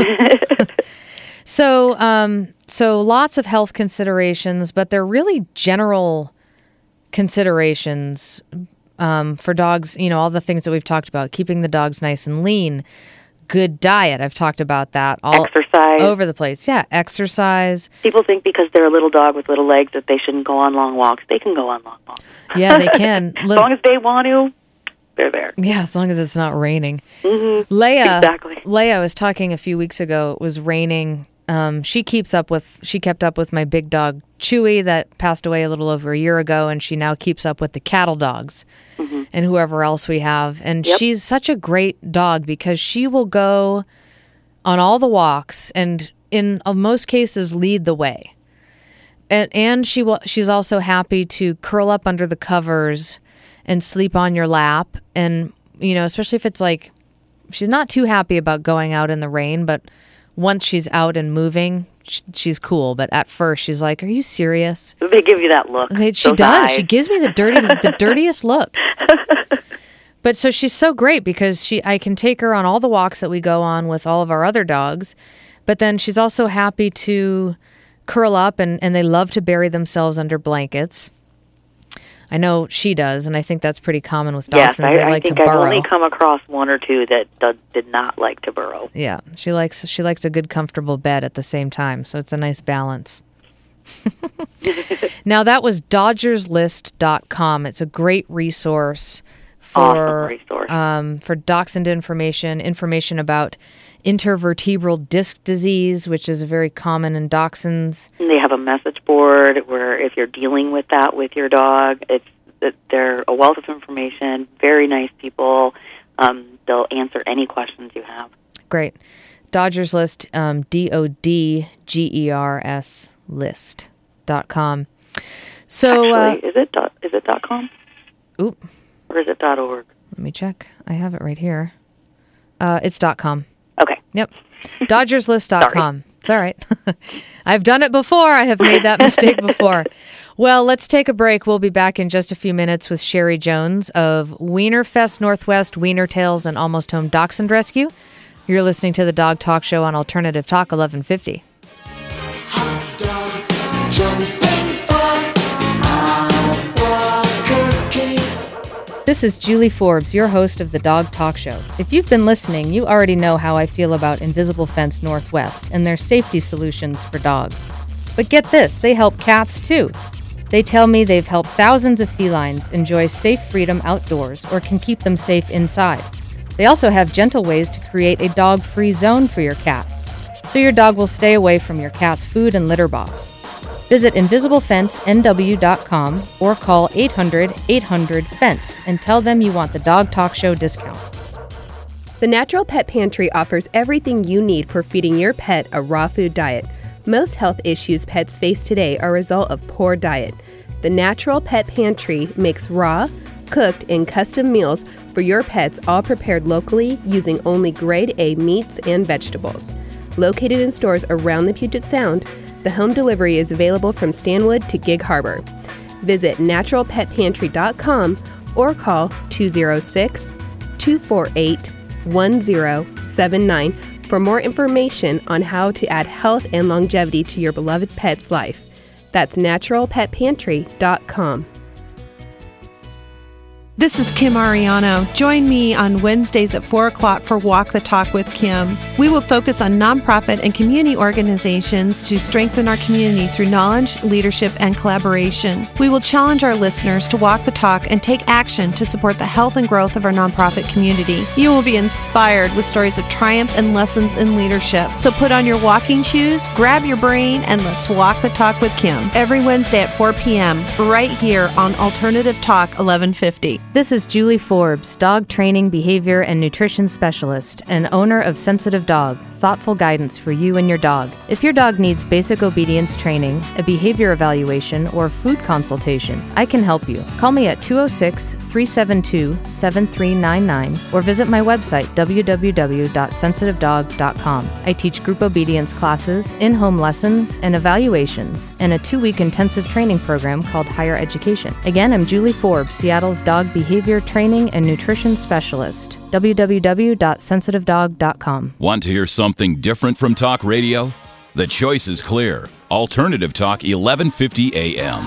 So lots of health considerations, but they're really general considerations for dogs. You know, all the things that we've talked about: keeping the dogs nice and lean, good diet. I've talked about that. Exercise. Over the place. Yeah, exercise. People think because they're a little dog with little legs that they shouldn't go on long walks. They can go on long walks. Yeah, they can. As long as they want to, they're there. Yeah, as long as it's not raining. Mm-hmm. Leia was talking a few weeks ago. It was raining. She kept up with my big dog Chewy that passed away a little over a year ago, and she now keeps up with the cattle dogs and whoever else we have. And she's such a great dog because she will go on all the walks and in most cases lead the way. And she's also happy to curl up under the covers and sleep on your lap. And, you know, especially if it's like, she's not too happy about going out in the rain, but once she's out and moving, she's cool. But at first, she's like, "Are you serious?" They give you that look. She does. She gives me the dirtiest look. But so she's so great because I can take her on all the walks that we go on with all of our other dogs. But then she's also happy to curl up, and they love to bury themselves under blankets. I know she does, and I think that's pretty common with dachshunds. They like to burrow. I've only come across one or two that did not like to burrow. Yeah, she likes a good, comfortable bed at the same time, so it's a nice balance. Now, that was DodgersList.com. It's a great resource for dachshund information about intervertebral disc disease, which is very common in dachshunds. And they have a message board where if you're dealing with that with your dog, they're a wealth of information, very nice people. They'll answer any questions you have. Great. Dodgers List, DODGERS list.com. So, actually, is it .com? Oop. Or is it .org? Let me check. I have it right here. It's .com. Okay. Yep. DodgersList.com. It's all right. I've done it before. I have made that mistake before. Well, let's take a break. We'll be back in just a few minutes with Sherry Jones of Wienerfest Northwest, Wiener Tales, and Almost Home Dachshund Rescue. You're listening to the Dog Talk Show on Alternative Talk 1150. Hot dog, jumping frog, Albuquerque. This is Julie Forbes, your host of the Dog Talk Show. If you've been listening, you already know how I feel about Invisible Fence Northwest and their safety solutions for dogs. But get this, they help cats too. They tell me they've helped thousands of felines enjoy safe freedom outdoors or can keep them safe inside. They also have gentle ways to create a dog-free zone for your cat, so your dog will stay away from your cat's food and litter box. Visit InvisibleFenceNW.com or call 800-800-FENCE and tell them you want the Dog Talk Show discount. The Natural Pet Pantry offers everything you need for feeding your pet a raw food diet. Most health issues pets face today are a result of poor diet. The Natural Pet Pantry makes raw, cooked, and custom meals for your pets, all prepared locally using only grade A meats and vegetables. Located in stores around the Puget Sound, the home delivery is available from Stanwood to Gig Harbor. Visit naturalpetpantry.com or call 206-248-1079 for more information on how to add health and longevity to your beloved pet's life. That's naturalpetpantry.com. This is Kim Ariano. Join me on Wednesdays at 4 o'clock for Walk the Talk with Kim. We will focus on nonprofit and community organizations to strengthen our community through knowledge, leadership, and collaboration. We will challenge our listeners to walk the talk and take action to support the health and growth of our nonprofit community. You will be inspired with stories of triumph and lessons in leadership. So put on your walking shoes, grab your brain, and let's walk the talk with Kim. Every Wednesday at 4 p.m. right here on Alternative Talk 1150. This is Julie Forbes, dog training, behavior, and nutrition specialist, and owner of Sensitive Dog, thoughtful guidance for you and your dog. If your dog needs basic obedience training, a behavior evaluation, or food consultation, I can help you. Call me at 206-372-7399 or visit my website, www.sensitivedog.com. I teach group obedience classes, in-home lessons, and evaluations, and a 2-week intensive training program called Higher Education. Again, I'm Julie Forbes, Seattle's dog behavior training and nutrition specialist. www.sensitivedog.com. Want to hear something different from talk radio? The choice is clear. Alternative Talk 1150 AM.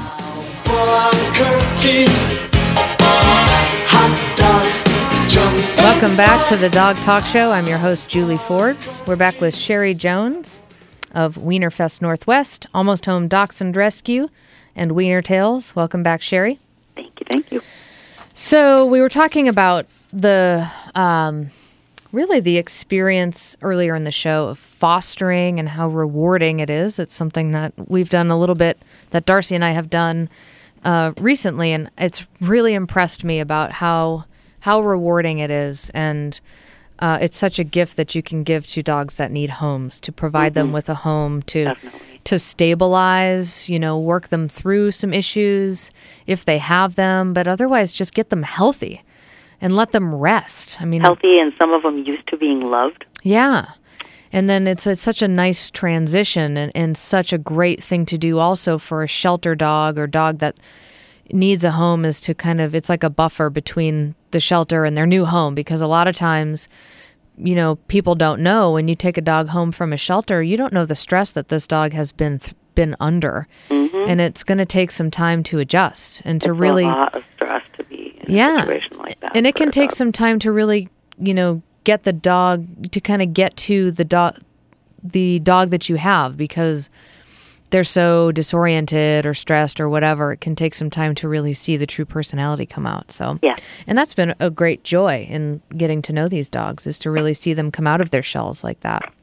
Welcome back to the Dog Talk Show. I'm your host, Julie Forbes. We're back with Sherry Jones of Wienerfest Northwest, Almost Home Dachshund Rescue, and Wiener Tales. Welcome back, Sherry. Thank you. So we were talking about the really the experience earlier in the show of fostering and how rewarding it is. It's something that we've done a little bit, that Darcy and I have done recently, and it's really impressed me about how rewarding it is. And it's such a gift that you can give to dogs that need homes, to provide them with a home, to stabilize, work them through some issues if they have them, but otherwise just get them healthy and let them rest. I mean, healthy, and some of them used to being loved. Yeah. And then it's such a nice transition and such a great thing to do also for a shelter dog or dog that needs a home, is to it's like a buffer between the shelter and their new home, because a lot of times, people don't know, when you take a dog home from a shelter, you don't know the stress that this dog has been under. Mm-hmm. And it's going to take some time to adjust and to really... a lot of stress to be in a situation like that. And it can take some time to really, get the dog, to kind of get to the dog that you have, because they're so disoriented or stressed or whatever. It can take some time to really see the true personality come out. So, yeah. And that's been a great joy in getting to know these dogs, is to really see them come out of their shells like that.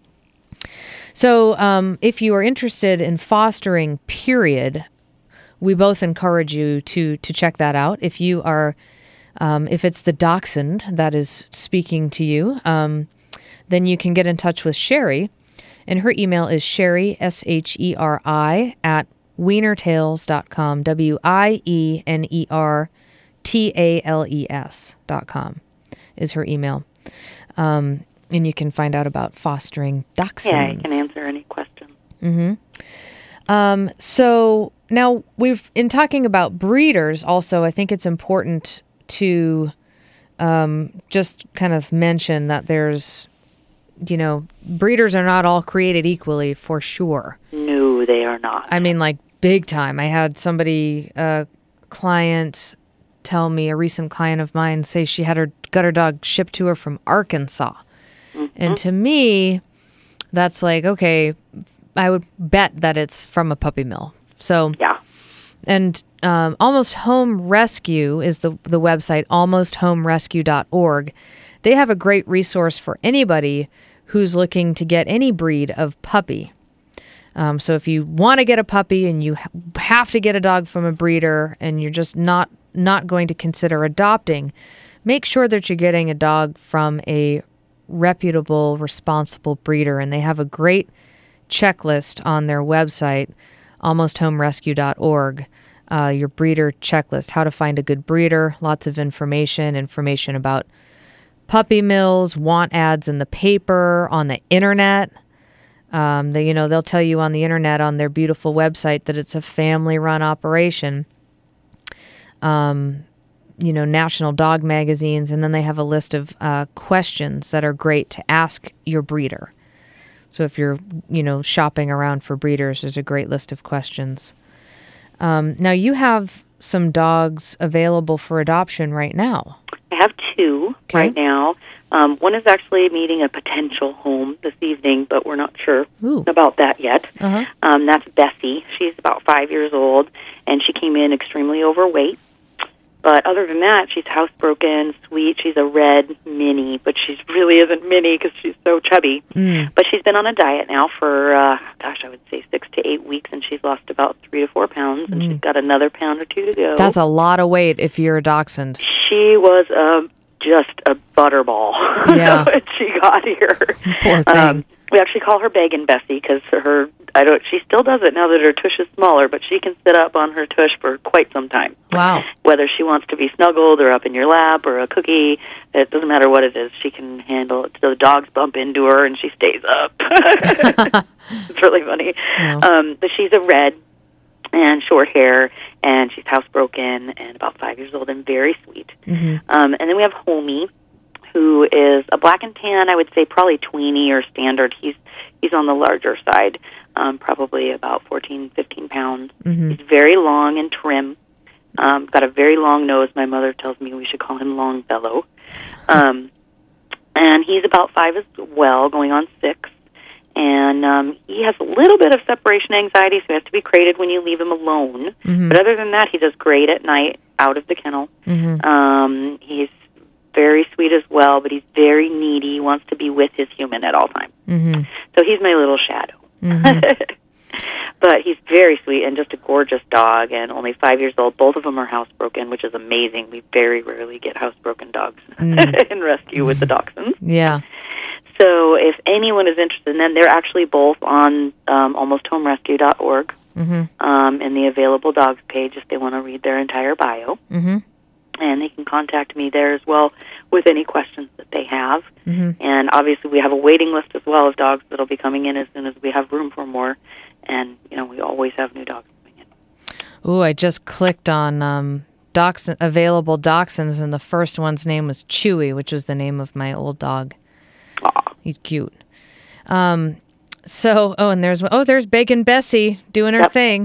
So if you are interested in fostering, period, we both encourage you to check that out. If you are, if it's the dachshund that is speaking to you, then you can get in touch with Sherry. And her email is Sherry, SHERI, at wienertales.com, WIENERTALES.com is her email. And you can find out about fostering dachshunds. Yeah, I can answer any questions. Mm-hmm. So now in talking about breeders also, I think it's important to just kind of mention that there's, breeders are not all created equally, for sure. No, they are not. I mean, like, big time. I had somebody, a recent client of mine, say she had got her dog shipped to her from Arkansas. Mm-hmm. And to me, that's like, okay, I would bet that it's from a puppy mill. So, yeah. And Almost Home Rescue is the website, almosthomerescue.org. They have a great resource for anybody who's looking to get any breed of puppy. So if you want to get a puppy and you have to get a dog from a breeder and you're just not going to consider adopting, make sure that you're getting a dog from a reputable, responsible breeder. And they have a great checklist on their website, almosthomerescue.org. Your breeder checklist, how to find a good breeder, lots of information about puppy mills, want ads in the paper, on the internet. They'll tell you on the internet, on their beautiful website, that it's a family-run operation. National dog magazines, and then they have a list of questions that are great to ask your breeder. So if you're, shopping around for breeders, there's a great list of questions. Now, you have some dogs available for adoption right now. I have two right now. One is actually meeting a potential home this evening, but we're not sure about that yet. Uh-huh. That's Bessie. She's about 5 years old, and she came in extremely overweight. But other than that, she's housebroken, sweet. She's a red mini, but she really isn't mini because she's so chubby. But she's been on a diet now for, I would say 6 to 8 weeks, and she's lost about 3 to 4 pounds, and she's got another pound or 2 to go. That's a lot of weight if you're a dachshund. She was just a butterball when she got here. Poor thing. We actually call her Beggin' Bessie because she still does it now that her tush is smaller, but she can sit up on her tush for quite some time. Wow. Whether she wants to be snuggled or up in your lap or a cookie, it doesn't matter what it is. She can handle it. So the dogs bump into her and she stays up. It's really funny. Wow. But she's a red and short hair, and she's housebroken and about 5 years old and very sweet. And then we have Homie, who is a black and tan, I would say probably tweenie or standard. He's on the larger side, probably about 14, 15 pounds. He's very long and trim. Got a very long nose. My mother tells me we should call him Longfellow. And he's about 5 as well, going on 6. And he has a little bit of separation anxiety, so he has to be crated when you leave him alone. But other than that, he does great at night, out of the kennel. He's very sweet as well, but he's very needy. He wants to be with his human at all times. So he's my little shadow. But he's very sweet and just a gorgeous dog, and only 5 years old. Both of them are housebroken, which is amazing. We very rarely get housebroken dogs in rescue with the dachshunds. Yeah. So if anyone is interested in them, they're actually both on almosthomerescue.org in the available dogs page if they want to read their entire bio. And they can contact me there as well with any questions that they have. And obviously we have a waiting list as well of dogs that will be coming in as soon as we have room for more. And, we always have new dogs coming in. Ooh, I just clicked on available dachshunds, and the first one's name was Chewy, which was the name of my old dog. He's cute. And there's Bacon Bessie doing her thing.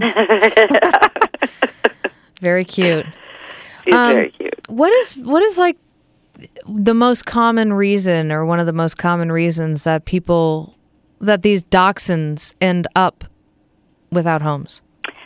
Very cute. She's very cute. What is like the most common reason, or one of the most common reasons that these dachshunds end up without homes?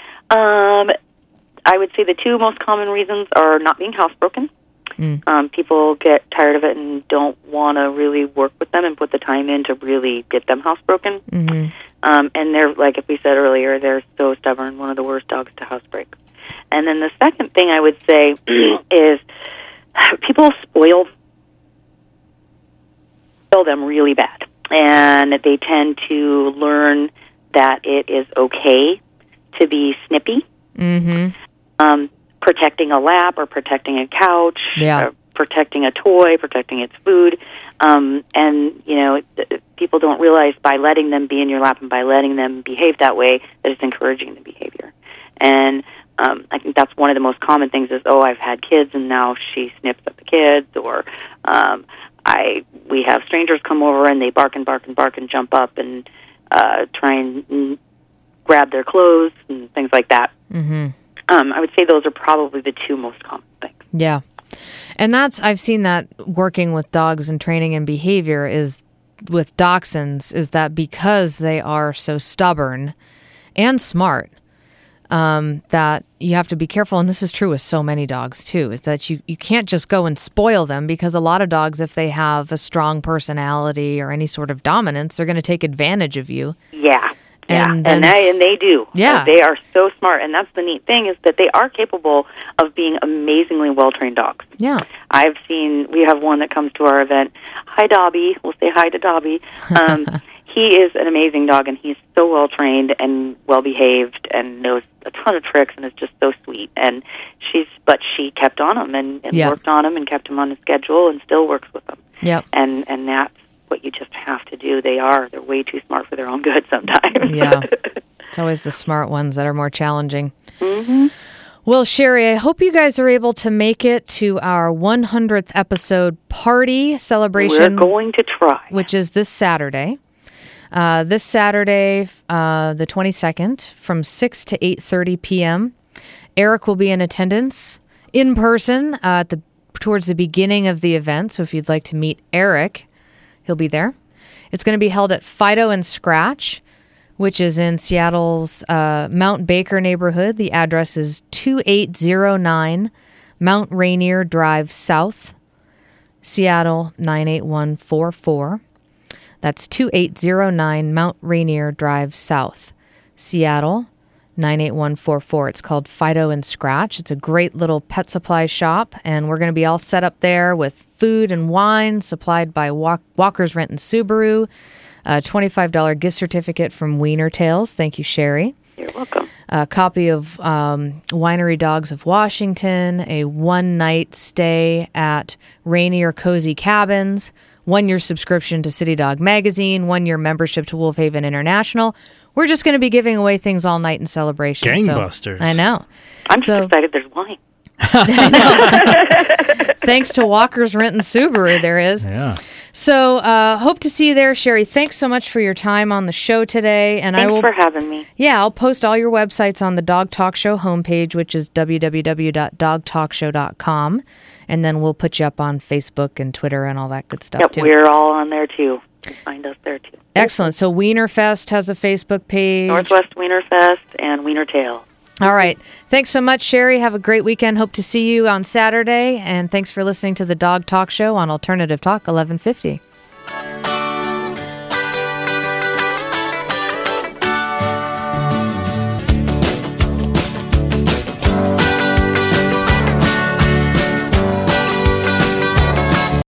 I would say the 2 most common reasons are not being housebroken. People get tired of it and don't want to really work with them and put the time in to really get them housebroken. And they're, like we said earlier, they're so stubborn, one of the worst dogs to housebreak. And then the second thing I would say is people spoil them really bad. And they tend to learn that it is okay to be snippy. Protecting a lap or protecting a couch, protecting a toy, protecting its food. People don't realize by letting them be in your lap and by letting them behave that way that it's encouraging the behavior. And I think that's one of the most common things is, I've had kids and now she snips at the kids, or we have strangers come over and they bark and bark and bark and jump up and try and grab their clothes and things like that. I would say those are probably the 2 most common things. Yeah. And I've seen that working with dogs and training and behavior is with dachshunds, is that because they are so stubborn and smart, that you have to be careful. And this is true with so many dogs too, is that you can't just go and spoil them, because a lot of dogs, if they have a strong personality or any sort of dominance, they're going to take advantage of you. Yeah. And they do. Yeah. They are so smart. And that's the neat thing, is that they are capable of being amazingly well-trained dogs. Yeah. We have one that comes to our event. Hi, Dobby. We'll say hi to Dobby. He is an amazing dog, and he's so well-trained and well-behaved and knows a ton of tricks and is just so sweet. And she kept on him and worked on him and kept him on his schedule and still works with him. Yep. And that's what you just have to do. They're way too smart for their own good sometimes. Yeah. It's always the smart ones that are more challenging. Well, Sherry, I hope you guys are able to make it to our 100th episode party celebration. We're going to try. Which is this Saturday. This Saturday, the 22nd, from 6 to 8:30 p.m. Eric will be in attendance in person towards the beginning of the event. So if you'd like to meet Eric, he'll be there. It's going to be held at Fido and Scratch, which is in Seattle's Mount Baker neighborhood. The address is 2809 Mount Rainier Drive South, Seattle 98144. That's 2809 Mount Rainier Drive South, Seattle 98144. It's called Fido and Scratch. It's a great little pet supply shop, and we're going to be all set up there with food and wine supplied by Walker's Rent and Subaru. A $25 gift certificate from Wiener Tales. Thank you, Sherry. You're welcome. A copy of Winery Dogs of Washington, a one-night stay at Rainier Cozy Cabins, 1-year subscription to City Dog Magazine, 1-year membership to Wolf Haven International. We're just going to be giving away things all night in celebration. Gangbusters. So, I know. I'm so excited there's wine. Thanks to Walker's Rent and Subaru, there is. Yeah. So hope to see you there, Sherry. Thanks so much for your time on the show today. And Thanks for having me. Yeah, I'll post all your websites on the Dog Talk Show homepage, which is www.dogtalkshow.com. And then we'll put you up on Facebook and Twitter and all that good stuff, too. We're all on there, too. You can find us there, too. Excellent. So Wienerfest has a Facebook page. Northwest Wienerfest and Wiener Tail. All right. Thanks so much, Sherry. Have a great weekend. Hope to see you on Saturday. And thanks for listening to the Dog Talk Show on Alternative Talk 1150.